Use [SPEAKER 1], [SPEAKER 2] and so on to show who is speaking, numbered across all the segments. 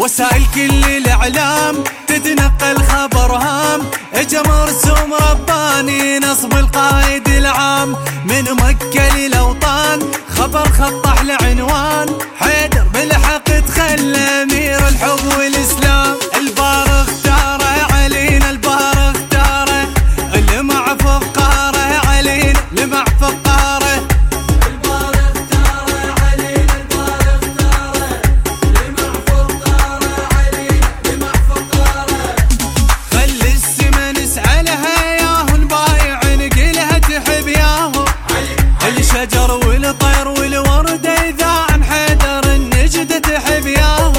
[SPEAKER 1] وسائل كل الاعلام تتنقل خبر هام، اجا مرسوم رباني نصب القائد العام، من مكة للاوطان خبر خطح العنوان، حيدر بالحق تخلى امير الحب والاسلام، البار اختاره علينا، البار اختاره لمع فقاره علينا، لمع فقاره، البار اختاره علينا، البار اختاره لمع فقاره علينا، لمع فقاره، خلي السما نسعى لها ياهو، البايع نقلها تحب ياهو، الشجر والطير والورد اذا عن حيدر النجدة تحب ياهو،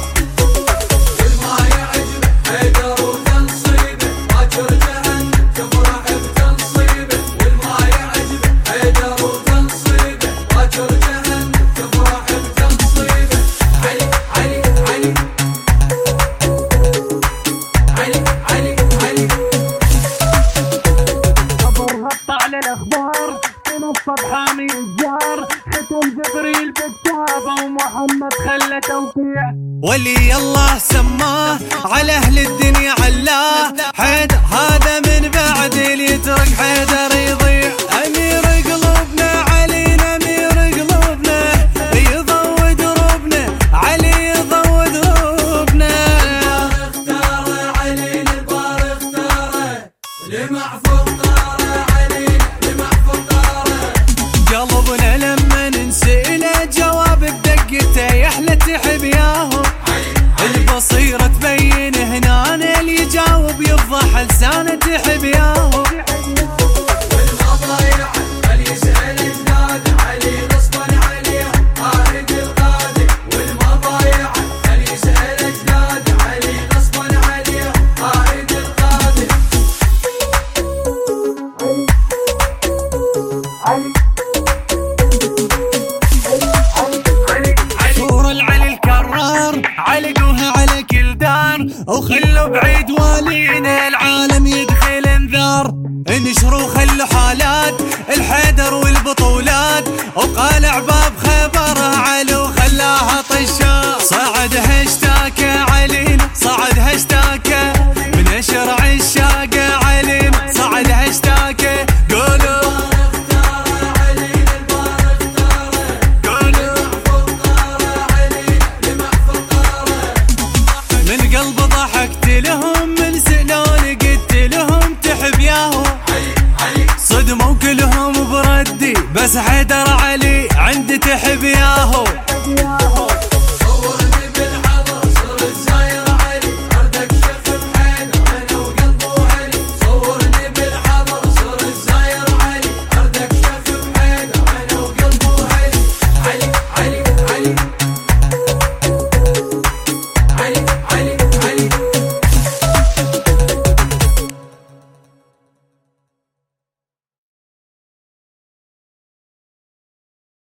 [SPEAKER 1] حامي الجار ختم جبريل بالكتابة ومحمد خلى توقيع، ولي الله سماه على اهل الدنيا علاه، حيدر هذا من بعد اللي يترك حيدر يضيع، امير قلوبنا علينا، امير قلوبنا يضود روبنا، علي يضود روبنا، البار اختاره علينا، البار اختاره لمع فقاره علينا، لمع فقاره، قلبنا لما نسأله جواب بدقته يحلى تحب ياهو، البصيرة تبين هنا اللي يجاوب يفضح لسانه تحب ياهو، والمضايع اللي يسأل جداد علي غصبا عليه قائد القادة، والمضايع اللي يسأل جداد علي غصبا عليه قائد القادة، علي علقوها على كل دار وخلوا بعيد والينا العالم يدخل انذار، انشروا خلوا حالات الحيدر والبطولات، وقال عباب خبرها علو خلاها طشار، صعدها اشتاكه علينا، صعدها اشتاكه من شرع الشاقه علينا، صعدها اشتاكه قولوا لهم، من سنون قلت لهم تحب ياهو، صدموا كلهم بردي بس حيدر علي عندي تحب ياهو.